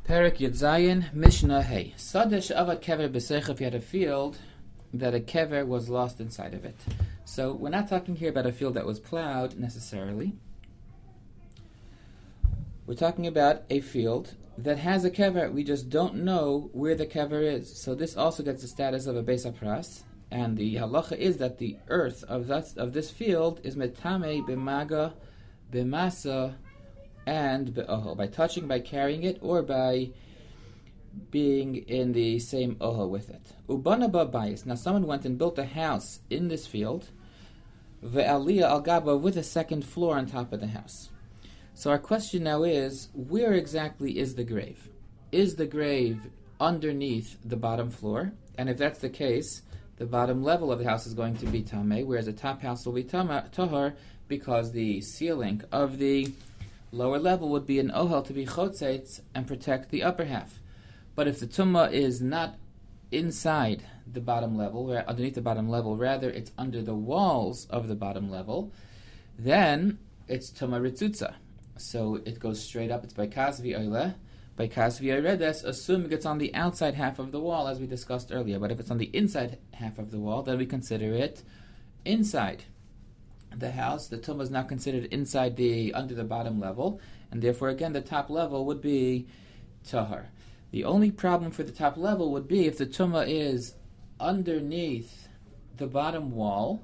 Perek Yud Zayin, Mishnah Hey. Sadeh she'avad kever b'seicha, if you had a field that a kever was lost inside of it. So we're not talking here about a field that was plowed necessarily. We're talking about a field that has a kever. We just don't know where the kever is. So this also gets the status of a beis hapras. And the halacha is that the earth of this field is metame b'maga, b'masa, and be'ohel, by touching, by carrying it, or by being in the same ohel with it. Ubana ba'bayis. Now someone went and built a house in this field, ve'aliyah al gaba, with a second floor on top of the house. So our question now is, where exactly is the grave? Is the grave underneath the bottom floor? And if that's the case, the bottom level of the house is going to be tameh, whereas the top house will be tahar, because the ceiling of the lower level would be an ohel to be chotzetz and protect the upper half. But if the tumah is not inside the bottom level, or underneath the bottom level, rather it's under the walls of the bottom level, then it's tumah ritzutza. So it goes straight up. It's by kasvi oileh, by kasvi oiredes, assuming it's on the outside half of the wall, as we discussed earlier. But if it's on the inside half of the wall, then we consider it inside the house. The tumah is now considered inside under the bottom level, and therefore again the top level would be tahar. The only problem for the top level would be if the tumah is underneath the bottom wall,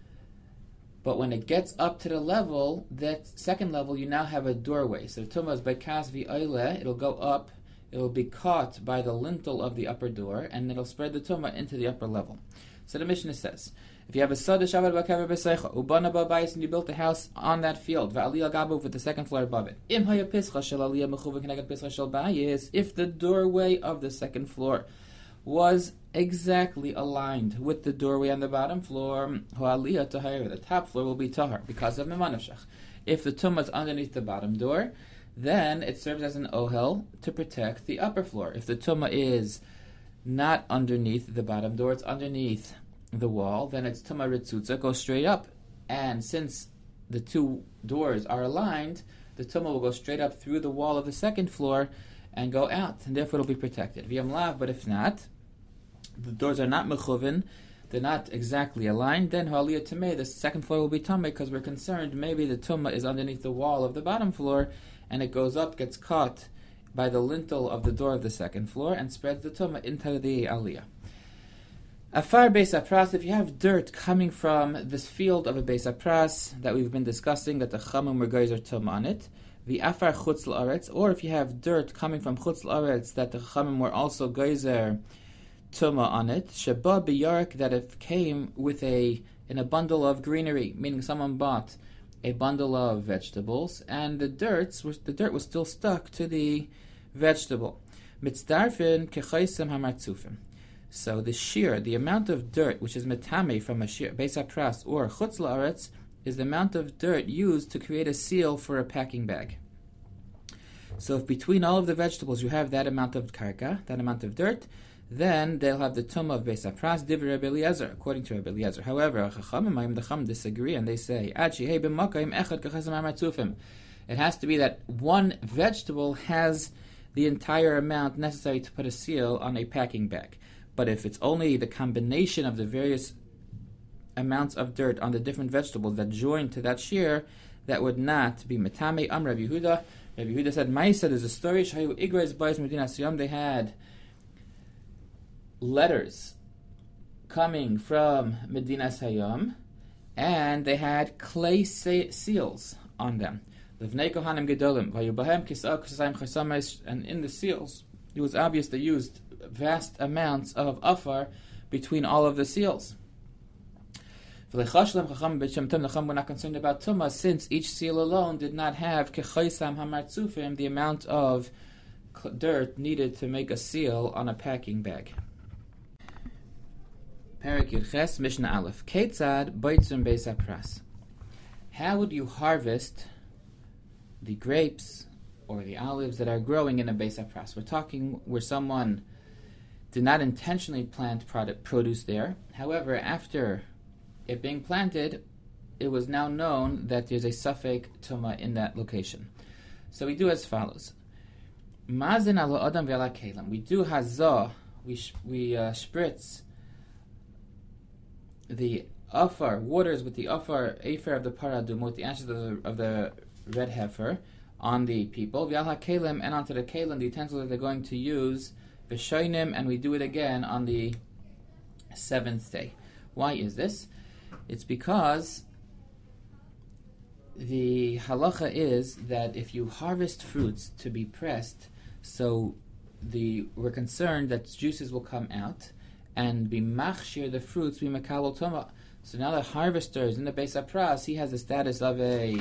but when it gets up to the level, that second level, you now have a doorway. So the tumah is by kasvi oileh, it'll go up, it'll be caught by the lintel of the upper door, and it'll spread the tumah into the upper level. So the Mishnah says, if you have a sadeh shavad b'kever b'seicha, ubana ba'bayis, and you built a house on that field, va'aliyah gabu, with the second floor above it, im haya pischa shel aliyah mechuven k'neged pischa shel bayis, if the doorway of the second floor was exactly aligned with the doorway on the bottom floor, ha'aliyah tahar, the top floor will be tahar, because of memanavshach. If the tumah is underneath the bottom door, then it serves as an ohel to protect the upper floor. If the tumah is not underneath the bottom door, it's underneath the wall, then it's tumah ritzutza, goes straight up. And since the two doors are aligned, the tumah will go straight up through the wall of the second floor and go out, and therefore it'll be protected. V'yam lav, but if not, the doors are not mechuven, they're not exactly aligned, then ha'aliyah tameh, the second floor will be tameh, because we're concerned maybe the tumah is underneath the wall of the bottom floor, and it goes up, gets caught by the lintel of the door of the second floor, and spreads the tumah into the aliyah. Afar beis hapras, if you have dirt coming from this field of a beis hapras that we've been discussing, that the chamim were geyser tumah on it, the afar chutz la'aretz, or if you have dirt coming from chutz la'aretz that the chamim were also geyser tumah on it, sheba b'yarik, that it came in a bundle of greenery, meaning someone bought a bundle of vegetables, and the dirt was still stuck to the vegetable. Mitzdarfin kechaisem hamarzufim. So the shear, the amount of dirt which is metame from a shear, beis hapras or chutz la'aretz, is the amount of dirt used to create a seal for a packing bag. So if between all of the vegetables you have that amount of karka, that amount of dirt, then they'll have the tumah of beis hapras, divrei Rabbi Eliezer, according to Rabbi Eliezer. However, the chacham disagree, and they say, it has to be that one vegetable has the entire amount necessary to put a seal on a packing bag. But if it's only the combination of the various amounts of dirt on the different vegetables that join to that shear, that would not be metame. Rabbi Yehuda. Rabbi Yehuda said, Ma'isa, there's a story, Shayu Igres Bais Medinas Yom, they had letters coming from Medinas Hayom, and they had clay seals on them. Livnei Kohanim Gedolim, Vayubahem Kisah Kusayim Chasamesh, and in the seals, it was obvious they used vast amounts of afar between all of the seals. We're not concerned about tumah, since each seal alone did not have kechaisam hamarzufim, the amount of dirt needed to make a seal on a packing bag. Perek Yud Ches, Mishnah Aleph. Ketzad baitzum beis hapras. How would you harvest the grapes or the olives that are growing in a beis hapras? We're talking where someone did not intentionally plant produce there. However, after it being planted, it was now known that there's a safek tumah in that location. So we do as follows. Mazin ala adam ve'ala kelim. We do hazah. We spritz the afar waters with the afar of the paradum, with the ashes of the red heifer, on the people. Ve'ala kelim, and onto the kelim, the utensils that they're going to use. V'shoinim, and we do it again on the 7th day. Why is this? It's because the halacha is that if you harvest fruits to be pressed, so we're concerned that juices will come out and be machshir the fruits, be makabel tuma. So now the harvester is in the Beis HaPras, he has the status of a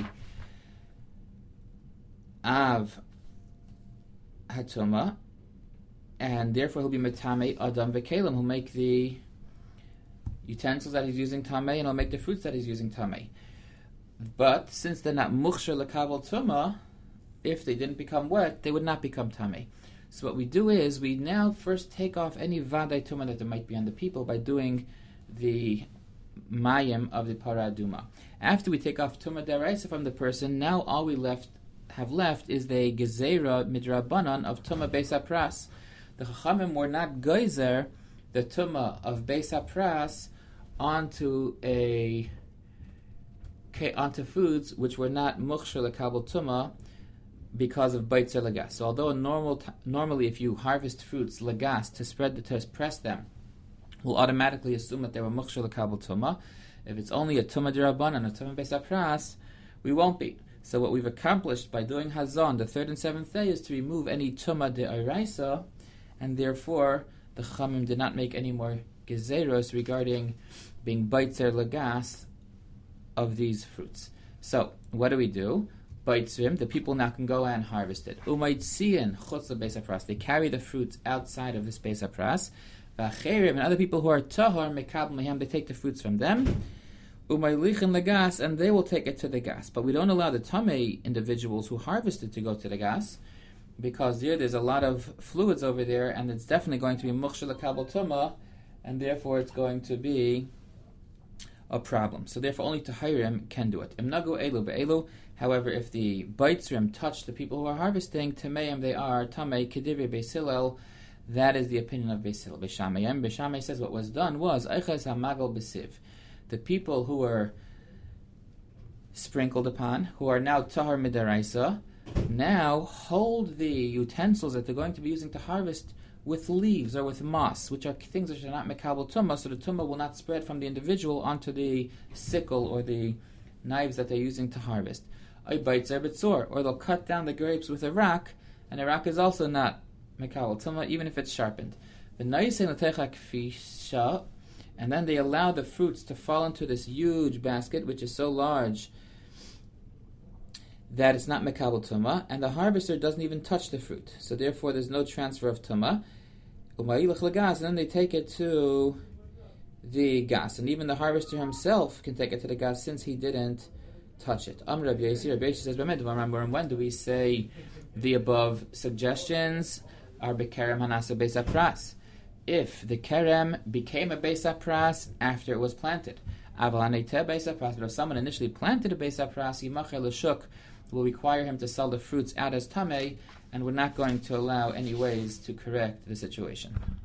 av hatuma, and therefore he'll be metame adam v'kelim. He'll make the utensils that he's using tamei, and he'll make the fruits that he's using tamei. But since they're not mukhshar lekabel tuma, if they didn't become wet, they would not become tamei. So what we do is we now first take off any vaday tuma that there might be on the people by doing the mayim of the paraduma. After we take off tuma deraisa from the person, now all we have left is the gezerah midrabanan of tuma beis hapras. The chachamim were not geyser the tuma of beis hapras onto foods which were not mukhshar lekabel tuma because of baitzer lagas. So although normally if you harvest fruits lagas to press them, we'll automatically assume that they were mukhshar lekabel tuma. If it's only a tuma d'Rabbanan and a tuma beis hapras, we won't be. So what we've accomplished by doing hazon the 3rd and 7th day is to remove any tuma de'oraisa, and therefore the Chachamim did not make any more gezeros regarding being baitzer lagas of these fruits. So what do? Baitzrim, the people now can go and harvest it. Umaitzian chutz beis hapras, they carry the fruits outside of this beis hapras. V'acherim, and other people who are tahor mekabel mehem, they take the fruits from them. Umaylichin lagas, and they will take it to the gas. But we don't allow the tamei individuals who harvested to go to the gas, because there's a lot of fluids over there, and it's definitely going to be mukhshar lekabel tuma, and therefore it's going to be a problem. So therefore only tahirim can do it. Imnagu elu be'elu. However, if the baitzrim touch the people who are harvesting, tameim they are tamei kedivri Beis Hillel. That is the opinion of Beis Hillel. Beishamei says what was done was eiches hamagal besiv. The people who were sprinkled upon, who are now tahar midaraisa, now hold the utensils that they're going to be using to harvest with leaves or with moss, which are things that are not mekabel tumah, so the tumah will not spread from the individual onto the sickle or the knives that they're using to harvest. Or they'll cut down the grapes with a rock, and a rock is also not mekabel tumah, even if it's sharpened. And then they allow the fruits to fall into this huge basket, which is so large that it's not mekabel tumah, and the harvester doesn't even touch the fruit. So therefore there's no transfer of tumah. And then they take it to the gas. And even the harvester himself can take it to the gas since he didn't touch it. Rabbi Yossi says, when do we say the above suggestions are bekerem hanasa beis hapras? If the kerem became a beis hapras after it was planted. But if someone initially planted a beis hapras, yimachel l'shuk will require him to sell the fruits out as tamei, and we're not going to allow any ways to correct the situation.